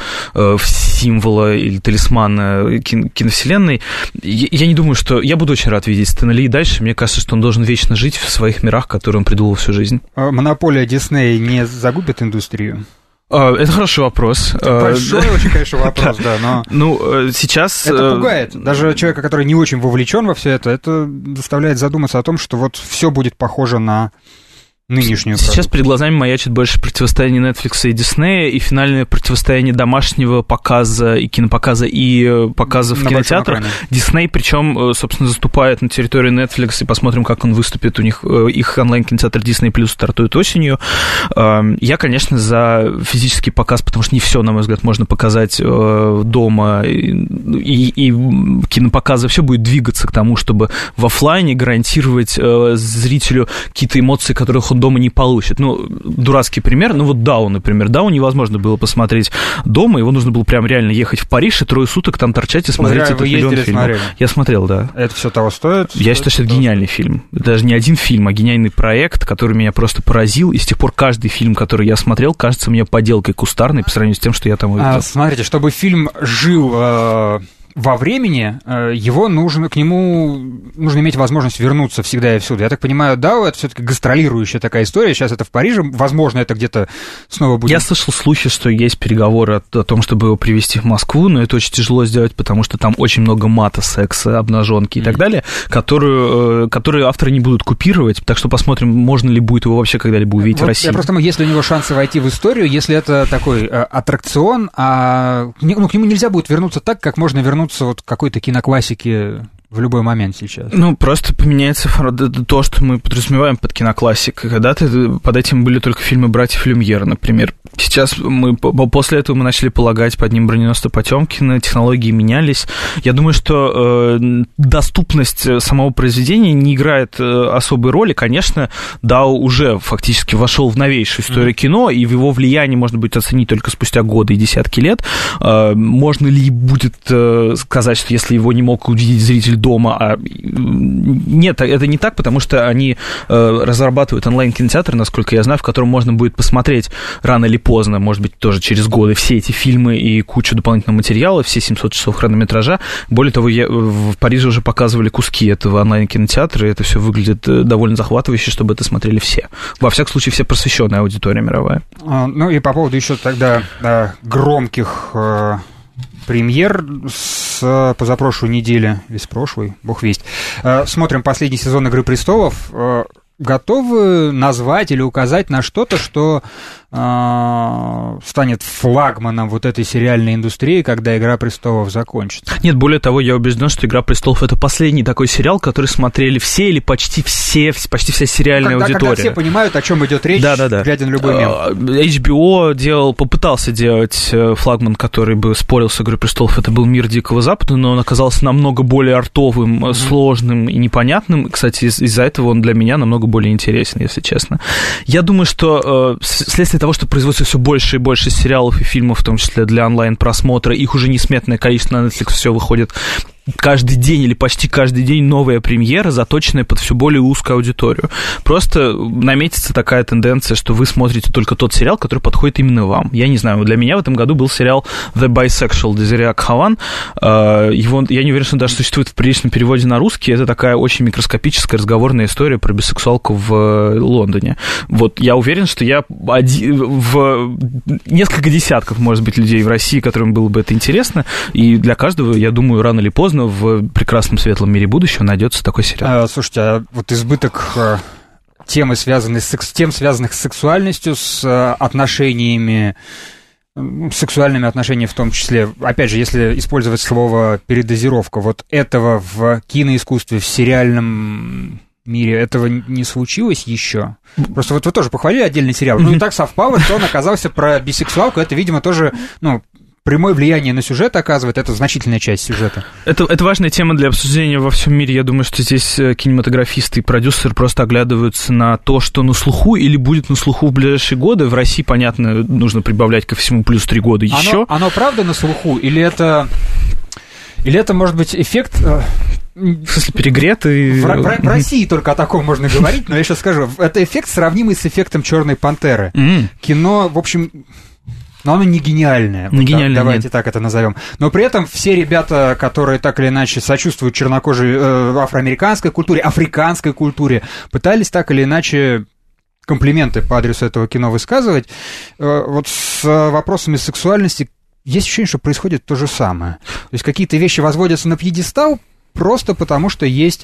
символа или талисмана киновселенной. Я не думаю, что... Я буду очень рад видеть Стэна Ли и дальше. Мне кажется, что он должен вечно жить в своих мирах, которые он придумал всю жизнь. Монополия Диснея не загубит индустрию? Это хороший вопрос. Это большой очень, конечно, вопрос, да, но... Ну, сейчас... Это пугает. Даже человека, который не очень вовлечен во все это, это заставляет задуматься о том, что вот все будет похоже на нынешнюю Сейчас продукцию. Перед глазами маячит больше противостояние Netflix и Disney, и финальное противостояние домашнего показа и кинопоказа, и показа в кинотеатрах. Disney, причем, собственно, заступает на территорию Netflix, и посмотрим, как он выступит. У них их онлайн-кинотеатр Disney Plus стартует осенью. Я, конечно, за физический показ, потому что не все, на мой взгляд, можно показать дома, и, и кинопоказы все будет двигаться к тому, чтобы в офлайне гарантировать зрителю какие-то эмоции, которых он дома не получит. Ну, дурацкий пример, ну вот Дау, например. Дау невозможно было посмотреть дома, его нужно было прям реально ехать в Париж и трое суток там торчать и смотреть этот миллион фильмов. Я смотрел, да. Это все того стоит? Я считаю, что это гениальный фильм. Даже не один фильм, а гениальный проект, который меня просто поразил, и с тех пор каждый фильм, который я смотрел, кажется мне поделкой кустарной по сравнению с тем, что я там увидел. А, смотрите, чтобы фильм жил... Э- во времени, его нужно, к нему нужно иметь возможность вернуться всегда и всюду. Я так понимаю, да, это все-таки гастролирующая такая история. Сейчас это в Париже, возможно, это где-то снова будет. Я слышал слухи, что есть переговоры о, о том, чтобы его привезти в Москву, но это очень тяжело сделать, потому что там очень много мата, секса, обнаженки и mm-hmm. так далее, которую, которые авторы не будут купировать. Так что посмотрим, можно ли будет его вообще когда-либо увидеть вот в России. Я просто думаю, есть ли у него шансы войти в историю, если это такой а, аттракцион, а ну, к нему нельзя будет вернуться так, как можно вернуться вот какой-то киноклассики в любой момент сейчас. Ну, просто поменяется то, что мы подразумеваем под киноклассикой. Когда-то под этим были только фильмы «Братьев Люмьер», например. Сейчас мы после этого мы начали полагать под ним «Броненосца Потёмкина», технологии менялись. Я думаю, что э, доступность самого произведения не играет э, особой роли. Конечно, Дау уже фактически вошел в новейшую историю mm-hmm. кино, и в его влияние можно будет оценить только спустя годы и десятки лет. Э, можно ли будет э, сказать, что если его не мог увидеть зритель дома, а нет, это не так, потому что они э, разрабатывают онлайн-кинотеатр, насколько я знаю, в котором можно будет посмотреть рано или поздно, может быть, тоже через годы, все эти фильмы и кучу дополнительного материала, все семьсот часов хронометража. Более того, я, в Париже уже показывали куски этого онлайн-кинотеатра, и это все выглядит довольно захватывающе, чтобы это смотрели все. Во всяком случае, все просвещенная аудитория мировая. А, ну и по поводу еще тогда да, громких... Э... премьер с позапрошлой недели, или с прошлой, бог весть. Смотрим последний сезон «Игры престолов». Готовы назвать или указать на что-то, что э, станет флагманом вот этой сериальной индустрии, когда «Игра престолов» закончится? Нет, более того, я убежден, что «Игра престолов» — это последний такой сериал, который смотрели все или почти все, почти вся сериальная когда, аудитория. Когда все понимают, о чем идет речь, да, да, да. глядя на любой мем. эйч би о делал, попытался делать флагман, который бы спорил с «Игрой престолов». Это был «Мир Дикого Запада», но он оказался намного более артовым, mm-hmm. сложным и непонятным. Кстати, из- из-за этого он для меня намного более интересен, если честно. Я думаю, что э, вследствие того, что производится все больше и больше сериалов и фильмов, в том числе для онлайн-просмотра, их уже несметное количество на Netflix все выходит каждый день или почти каждый день новая премьера, заточенная под все более узкую аудиторию. Просто наметится такая тенденция, что вы смотрите только тот сериал, который подходит именно вам. Я не знаю, для меня в этом году был сериал «The Bisexual» Дезире Акхаван. Его, я не уверен, что он даже существует в приличном переводе на русский. Это такая очень микроскопическая разговорная история про бисексуалку в Лондоне. Вот я уверен, что я один, в несколько десятков, может быть, людей в России, которым было бы это интересно, и для каждого, я думаю, рано или поздно в прекрасном светлом мире будущего найдется такой сериал. А, слушайте, а вот избыток темы, связанные с тем, связанных с сексуальностью, с отношениями, сексуальными отношениями в том числе. Опять же, если использовать слово «передозировка», вот этого в киноискусстве, в сериальном мире этого не случилось еще. Просто вот вы тоже похвалили отдельный сериал. Ну, и так совпало, что он оказался про бисексуалку. Это, видимо, тоже, ну, прямое влияние на сюжет оказывает, это значительная часть сюжета. Это, это важная тема для обсуждения во всем мире. Я думаю, что здесь кинематографисты и продюсеры просто оглядываются на то, что на слуху или будет на слуху в ближайшие годы. В России, понятно, нужно прибавлять ко всему плюс три года еще. Оно, оно правда на слуху? Или это, или это может быть эффект... В смысле, перегретый? В, в, в России только о таком можно говорить, но я сейчас скажу. Это эффект, сравнимый с эффектом «Черной пантеры». Mm. Кино, в общем... Но оно не гениальное, не вот, гениальное, давайте нет. так это назовем. Но при этом все ребята, которые так или иначе сочувствуют чернокожей э, афроамериканской культуре, африканской культуре, пытались так или иначе комплименты по адресу этого кино высказывать. Э, вот с вопросами сексуальности есть ощущение, что происходит то же самое. То есть какие-то вещи возводятся на пьедестал просто потому, что есть...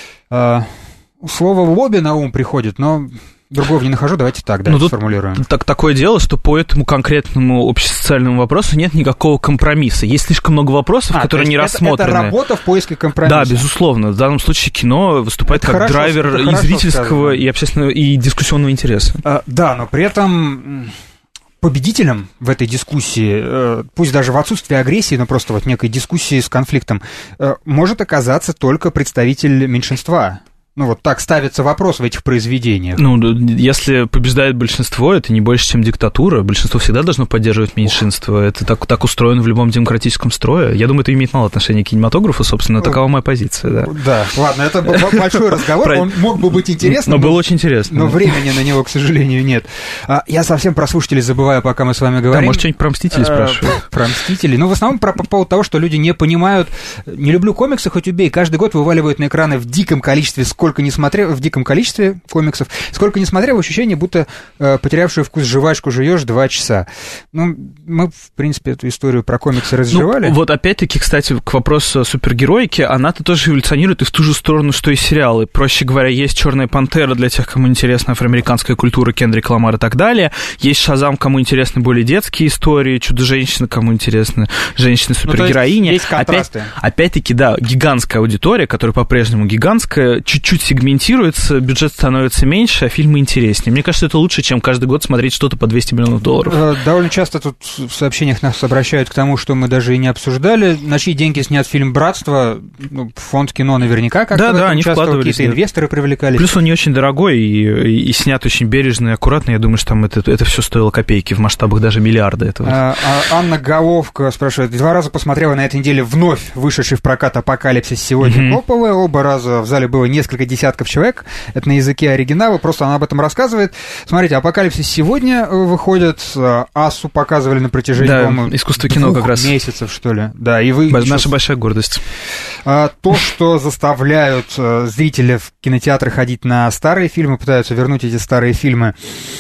Э, слово «лобби» на ум приходит, но... Другого не нахожу, давайте так, да, сформулируем. Так, такое дело, что по этому конкретному общесоциальному вопросу нет никакого компромисса. Есть слишком много вопросов, а, которые не это, рассмотрены. Это работа в поиске компромисса. Да, безусловно. В данном случае кино выступает это как хорошо, драйвер и зрительского, сказано. и общественного, и дискуссионного интереса. А, да, но при этом... Победителем в этой дискуссии, пусть даже в отсутствии агрессии, но просто вот некой дискуссии с конфликтом, может оказаться только представитель меньшинства. Ну, вот так ставится вопрос в этих произведениях. Ну, если побеждает большинство, это не больше, чем диктатура. Большинство всегда должно поддерживать меньшинство. Ох. Это так, так устроено в любом демократическом строе. Я думаю, это имеет мало отношения к кинематографу, собственно, такова моя позиция, да. Да, ладно, это большой разговор, он мог бы быть интересным. Но был очень интересный. Но времени на него, к сожалению, нет. Я совсем про слушателей забываю, пока мы с вами говорим. Да, может, что-нибудь про «Мстителей» спрашивают. Про «Мстителей». Ну, в основном по поводу того, что люди не понимают. Не люблю комиксы, хоть убей. Каждый год вываливают на экраны в диком количестве, сколько не смотря, в диком количестве комиксов, сколько не смотря, в ощущении, будто э, потерявшую вкус жвачку жуешь два часа. Ну, мы, в принципе, эту историю про комиксы разжевали. Ну, вот опять-таки, кстати, к вопросу о супергероике, она-то тоже эволюционирует и в ту же сторону, что и сериалы. Проще говоря, есть «Черная пантера» для тех, кому интересна афроамериканская культура, Кендрик Ламар и так далее. Есть «Шазам», кому интересны более детские истории, «Чудо-женщина», кому интересны женщины-супергероини. Ну, есть контрасты. Опять, опять-таки, да, гигантская аудитория, которая по-прежнему гигантская, чуть-чуть сегментируется, бюджет становится меньше, а фильмы интереснее. Мне кажется, это лучше, чем каждый год смотреть что-то по двести миллионов долларов. Довольно часто тут в сообщениях нас обращают к тому, что мы даже и не обсуждали. На чьи деньги снят фильм «Братство», ну, фонд кино наверняка как-то да, в этом да, они участвовал, какие-то инвесторы привлекались. Плюс он не очень дорогой и, и, и снят очень бережно и аккуратно. Я думаю, что там это, это все стоило копейки в масштабах даже миллиарда этого. А, а Анна Головка спрашивает, два раза посмотрела на этой неделе вновь вышедший в прокат «Апокалипсис» сегодня mm-hmm. топовый. Оба раза в зале было несколько десятков человек. Это на языке оригинала, просто она об этом рассказывает. Смотрите, «Апокалипсис» сегодня выходит, «Асу» показывали на протяжении, да, по-моему, искусство кино двух как раз. месяцев, что ли. Да, и вы... Наша большая гордость. А, то, что заставляют зрителей в кинотеатры ходить на старые фильмы, пытаются вернуть эти старые фильмы,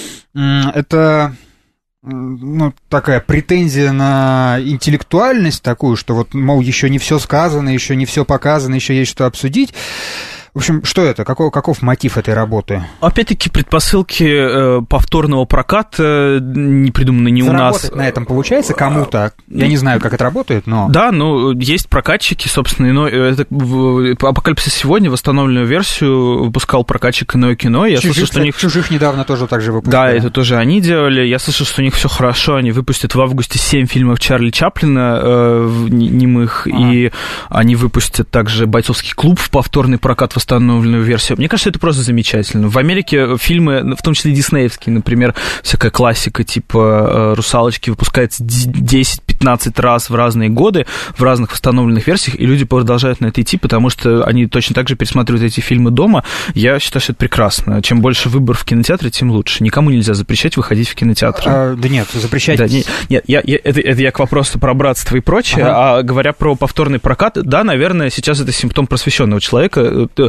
это... ну, такая претензия на интеллектуальность такую, что вот, мол, еще не все сказано, еще не все показано, еще есть что обсудить. В общем, что это? Каков, каков мотив этой работы? Опять-таки, предпосылки э, повторного проката не придуманы не у нас. Заработать на этом получается кому-то? Я не знаю, как это работает, но... Да, ну, есть прокатчики, собственно, ино... это... «Апокалипсис» сегодня восстановленную версию выпускал прокатчик «Иное кино». Я Чужих, слышал, что у них... Чужих недавно тоже так же выпускали. Да, это тоже они делали. Я слышал, что у них все хорошо. Они выпустят в августе семь фильмов Чарли Чаплина э, немых, ага. и они выпустят также «Бойцовский клуб» в повторный прокат, восстановленную версию. Мне кажется, это просто замечательно. В Америке фильмы, в том числе диснеевские, например, всякая классика типа «Русалочки» выпускается десять-пятнадцать раз в разные годы, в разных восстановленных версиях, и люди продолжают на это идти, потому что они точно так же пересматривают эти фильмы дома. Я считаю, что это прекрасно. Чем больше выбор в кинотеатре, тем лучше. Никому нельзя запрещать выходить в кинотеатр. А, да нет, запрещать... Да, не, нет, я, я, это, это я к вопросу про братство и прочее, ага. а говоря про повторный прокат, да, наверное, сейчас это симптом просвещенного человека.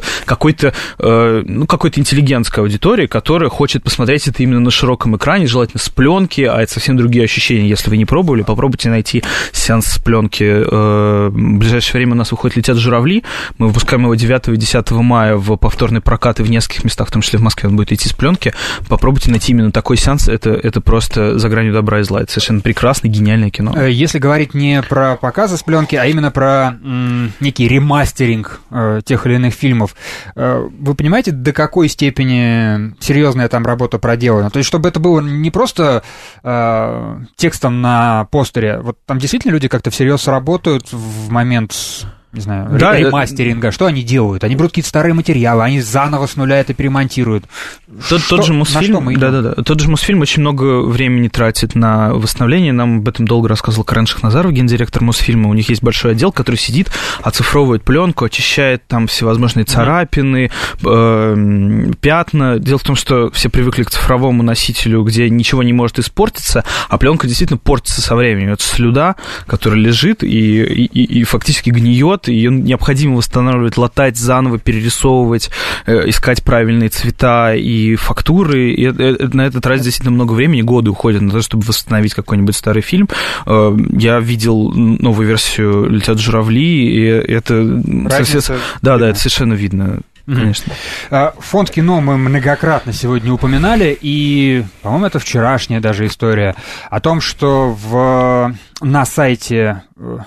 чтобы какой-то, э, ну, какой-то интеллигентской аудитории, которая хочет посмотреть это именно на широком экране, желательно с пленки, а это совсем другие ощущения. Если вы не пробовали, попробуйте найти сеанс с пленки. Э, в ближайшее время у нас выходит «Летят журавли». Мы выпускаем его девятого и десятого мая в повторный прокат и в нескольких местах, в том числе в Москве он будет идти с пленки. Попробуйте найти именно такой сеанс. Это, это просто за гранью добра и зла. Это совершенно прекрасное, гениальное кино. Если говорить не про показы с пленки, а именно про м, некий ремастеринг э, тех или иных фильмов, э, вы понимаете, до какой степени серьезная там работа проделана? То есть, чтобы это было не просто э, текстом на постере, вот там действительно люди как-то всерьез работают в момент... не знаю, да, ремастеринга, это... что они делают? Они берут какие-то старые материалы, они заново с нуля это перемонтируют. Тот, что, тот же Мосфильм, да, да, да. Тот же Мосфильм очень много времени тратит на восстановление. Нам об этом долго рассказывал Карен Шахназаров, гендиректор Мосфильма. У них есть большой отдел, который сидит, оцифровывает пленку, очищает там всевозможные царапины, mm-hmm. э, пятна. Дело в том, что все привыкли к цифровому носителю, где ничего не может испортиться, а пленка действительно портится со временем. Это слюда, которая лежит и, и, и фактически гниет. Ее необходимо восстанавливать, латать заново, перерисовывать, э, искать правильные цвета и фактуры. И это, это, на это тратить действительно много времени, годы уходят на то, чтобы восстановить какой-нибудь старый фильм. Э, я видел новую версию «Летят журавли», и это... Совсем... Да, да, это совершенно видно. Конечно. Фонд кино мы многократно сегодня упоминали, и, по-моему, это вчерашняя даже история о том, что в... на сайте...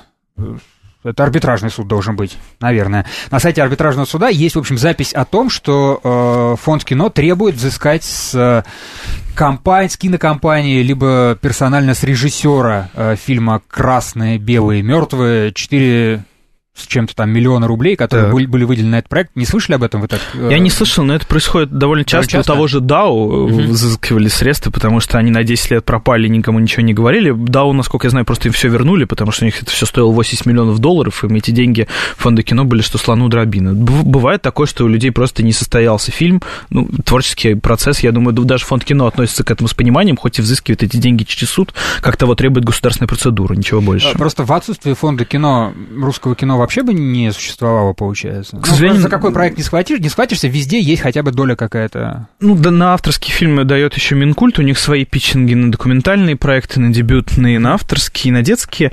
Это арбитражный суд должен быть, наверное. На сайте арбитражного суда есть, в общем, запись о том, что э, фонд кино требует взыскать с, э, компании, с кинокомпании, либо персонально с режиссера э, фильма «Красные, белые, мертвые» четыре с чем-то там миллиона рублей, которые были, были выделены на этот проект. Не слышали об этом вы так? Я не слышал, но это происходит довольно часто. часто? У того же дао uh-huh. взыскивали средства, потому что они на десять лет пропали, никому ничего не говорили. дао, насколько я знаю, просто им все вернули, потому что у них это все стоило восемьдесят миллионов долларов, и эти деньги фонда кино были, что слону дробина. Бывает такое, что у людей просто не состоялся фильм. Ну, творческий процесс, я думаю, даже фонд кино относится к этому с пониманием, хоть и взыскивает эти деньги через суд, как того требует государственная процедура, ничего больше. Просто в отсутствие фонда кино, русского кино вообще бы не существовало, получается. К сожалению, ну, за какой проект не схватишь, не схватишься, везде есть хотя бы доля какая-то. Ну, да, на авторские фильмы дает еще Минкульт, у них свои питчинги на документальные проекты, на дебютные, на авторские, на детские.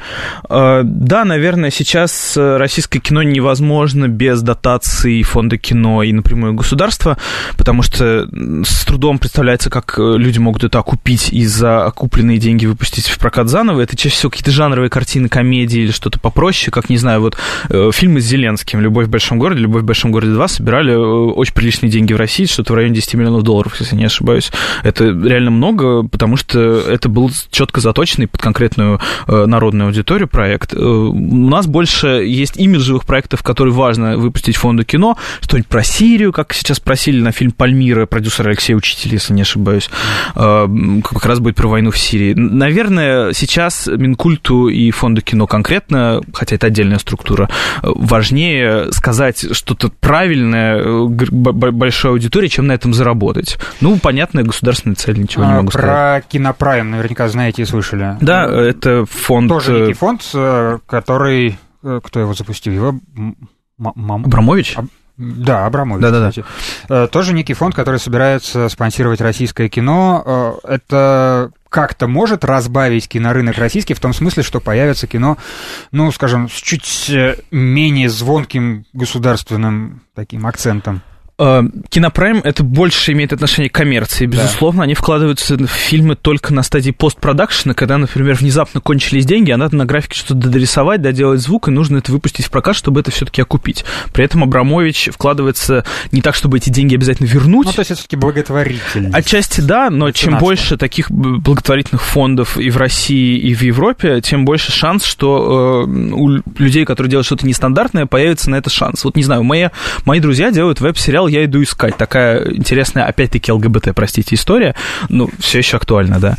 Да, наверное, сейчас российское кино невозможно без дотаций фонда кино и напрямую государства, потому что с трудом представляется, как люди могут это окупить и за окупленные деньги выпустить в прокат заново. Это чаще всего какие-то жанровые картины, комедии или что-то попроще, как, не знаю, вот фильмы с Зеленским «Любовь в большом городе», «Любовь в большом городе два» собирали очень приличные деньги в России, что-то в районе десять миллионов долларов, если не ошибаюсь. Это реально много, потому что это был четко заточенный под конкретную народную аудиторию проект. У нас больше есть имиджевых проектов, которые важно выпустить фонду кино, что-нибудь про Сирию, как сейчас просили на фильм «Пальмира», продюсер Алексей Учитель, если не ошибаюсь, как раз будет про войну в Сирии. Наверное, сейчас Минкульту и фонду кино конкретно, хотя это отдельная структура, важнее сказать что-то правильное большой аудитории, чем на этом заработать. Ну, понятная государственная цель, ничего а, не могу про сказать. Про Кинопрайм наверняка знаете и слышали. Да, это фонд... Тоже некий фонд, который... Кто его запустил? Его... Мам... Абрамович? Аб... Да, Абрамович. Да-да-да. Тоже некий фонд, который собирается спонсировать российское кино. Это... как-то может разбавить кинорынок российский в том смысле, что появится кино, ну, скажем, с чуть менее звонким государственным таким акцентом. Кинопрайм — это больше имеет отношение к коммерции, безусловно. Да. Они вкладываются в фильмы только на стадии постпродакшена, когда, например, внезапно кончились деньги, а надо на графике что-то дорисовать, доделать звук, и нужно это выпустить в прокат, чтобы это все-таки окупить. При этом Абрамович вкладывается не так, чтобы эти деньги обязательно вернуть. Ну, то есть это все-таки благотворительность. Отчасти да, но чем больше таких благотворительных фондов и в России, и в Европе, тем больше шанс, что э, у людей, которые делают что-то нестандартное, появится на это шанс. Вот, не знаю, мои, мои друзья делают веб-сериал я иду искать. Такая интересная, опять-таки, ЛГБТ, простите, история, ну, все еще актуальна, да.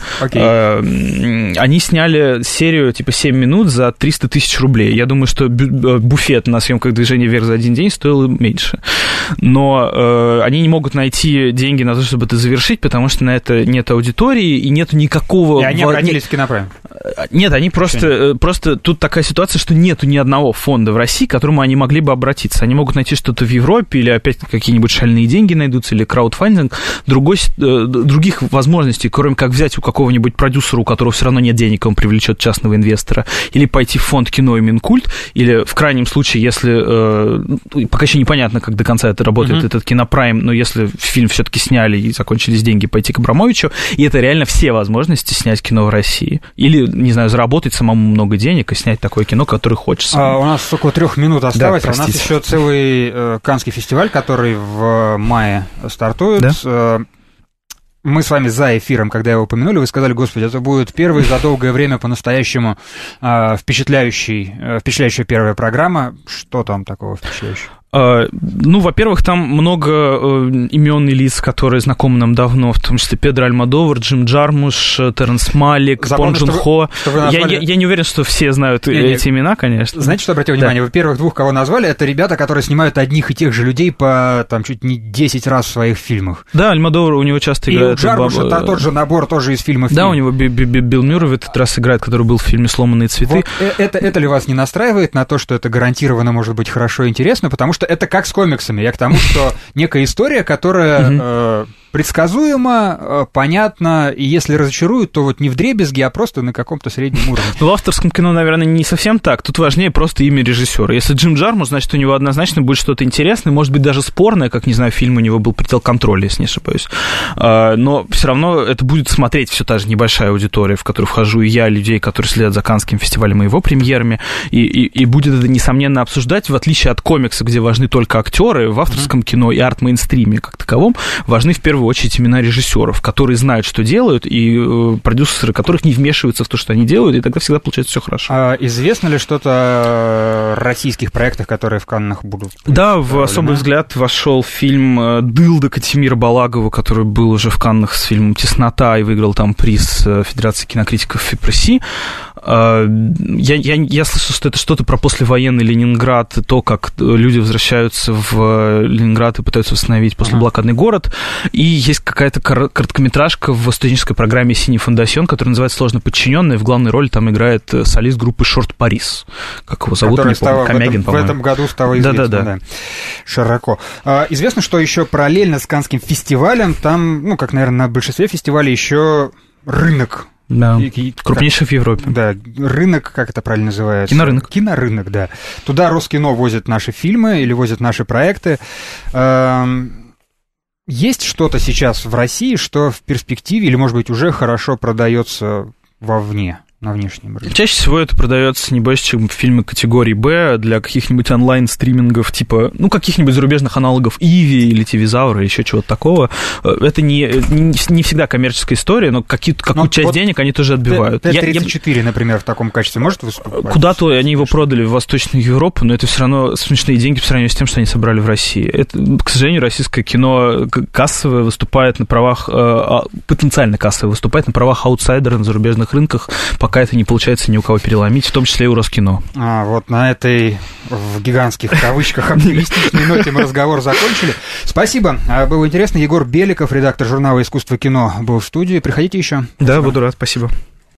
Okay. Они сняли серию, типа, семь минут за триста тысяч рублей. Я думаю, что буфет на съемках «Движения вверх» за один день стоил меньше. Но э, они не могут найти деньги на то, чтобы это завершить, потому что на это нет аудитории и нет никакого... И они обратились в Кинопрайм? Нет, они просто... Просто тут такая ситуация, что нету ни одного фонда в России, к которому они могли бы обратиться. Они могут найти что-то в Европе, или опять какие-нибудь шальные деньги найдутся, или краудфандинг. Другой, других возможностей, кроме как взять у какого-нибудь продюсера, у которого все равно нет денег, он привлечет частного инвестора, или пойти в фонд «Кино» и Минкульт, или в крайнем случае, если... Пока еще непонятно, как до конца это работает, mm-hmm. этот Кинопрайм, но если фильм все-таки сняли и закончились деньги, пойти к Абрамовичу, и это реально все возможности снять кино в России. Или, не знаю, заработать самому много денег и снять такое кино, которое хочется. А, у нас около трех минут осталось, да, а у нас еще целый э, Каннский фестиваль, который в мае стартует. Да? Мы с вами за эфиром, когда его упомянули, вы сказали, господи, это будет первый за долгое время по-настоящему э, впечатляющий, э, впечатляющая первая программа. Что там такого впечатляющего? Ну, во-первых, там много имен и лиц, которые знакомы нам давно, в том числе Педро Альмодовар, Джим Джармуш, Терренс Малик, Бон Джун Хо. Назвали... Я, я, я не уверен, что все знают не, эти не. имена, конечно. Знаете, что обратил внимание? Да. Вы первых двух, кого назвали, это ребята, которые снимают одних и тех же людей по там чуть не десять раз в своих фильмах. Да, Альмодовар у него часто и играет. И у Джармуша баб... тот же набор тоже из фильма в Да, фильм. у него Билл Мюррей в этот раз играет, который был в фильме «Сломанные цветы». Вот это, это ли вас не настраивает на то, что это гарантированно может быть хорошо и интересно? Потому что это как с комиксами. Я к тому, что некая история, которая э, предсказуема, э, понятна, и если разочарует, то вот не вдребезги, а просто на каком-то среднем уровне. Ну, в авторском кино, наверное, не совсем так. Тут важнее просто имя режиссера. Если Джим Джармуш, значит, у него однозначно будет что-то интересное, может быть, даже спорное, как, не знаю, фильм у него был «Предел контроля», если не ошибаюсь. Э, но все равно это будет смотреть все та же небольшая аудитория, в которую вхожу и я, людей, которые следят за Каннским фестивалем и его премьерами, и, и, и будет это, несомненно, обсуждать, в отличие от комикса, где важны только актеры. В авторском mm-hmm. кино и арт-мейнстриме как таковом важны в первую очередь имена режиссеров, которые знают, что делают, и э, продюсеры, которых не вмешиваются в то, что они делают, и тогда всегда получается все хорошо. А известно ли что-то о российских проектах, которые в Каннах будут? Да, в особый взгляд вошел фильм «Дылда» Катимира Балагова, который был уже в Каннах с фильмом «Теснота» и выиграл там приз Федерации кинокритиков ФИПРОСИ. Я, я, я слышал, что это что-то про послевоенный Ленинград, то, как люди возвращаются в Ленинград и пытаются восстановить послеблокадный город. И есть какая-то короткометражка в студенческой программе «Синий фондасьон», которая называется «Сложно подчиненный». В главной роли там играет солист группы «Шорт Парис». Как его зовут? Который стал Комягин, в, этом, в этом году стал известен. Да-да-да. Да. Широко. Известно, что еще параллельно с Каннским фестивалем, там, ну, как, наверное, на большинстве фестивалей, еще рынок. Да, и, крупнейший как, в Европе. Да, рынок, как это правильно называется? Кинорынок. Кинорынок, да. Туда Роскино возит наши фильмы или возит наши проекты. Есть что-то сейчас в России, что в перспективе или, может быть, уже хорошо продается вовне? На внешнем рынке. Чаще всего это продается не больше, чем фильмы категории Б для каких-нибудь онлайн-стримингов, типа, ну, каких-нибудь зарубежных аналогов Иви или ТВ-Заура или еще чего-то такого. Это не, не, не всегда коммерческая история, но какие, какую но часть вот денег они тоже отбивают. Т тридцать четыре, я, например, в таком качестве может выступать? Куда-то они его продали в Восточную Европу, но это все равно смешные деньги по сравнению с тем, что они собрали в России. Это, к сожалению, российское кино кассовое выступает на правах, потенциально кассовое выступает на правах аутсайдера на зарубежных рынках, пока это не получается ни у кого переломить, в том числе и у Роскино. А, вот на этой, в гигантских кавычках, оптимистичной ноте мы разговор закончили. Спасибо. Было интересно. Егор Беликов, редактор журнала «Искусство кино», был в студии. Приходите еще. Да, буду рад. Спасибо.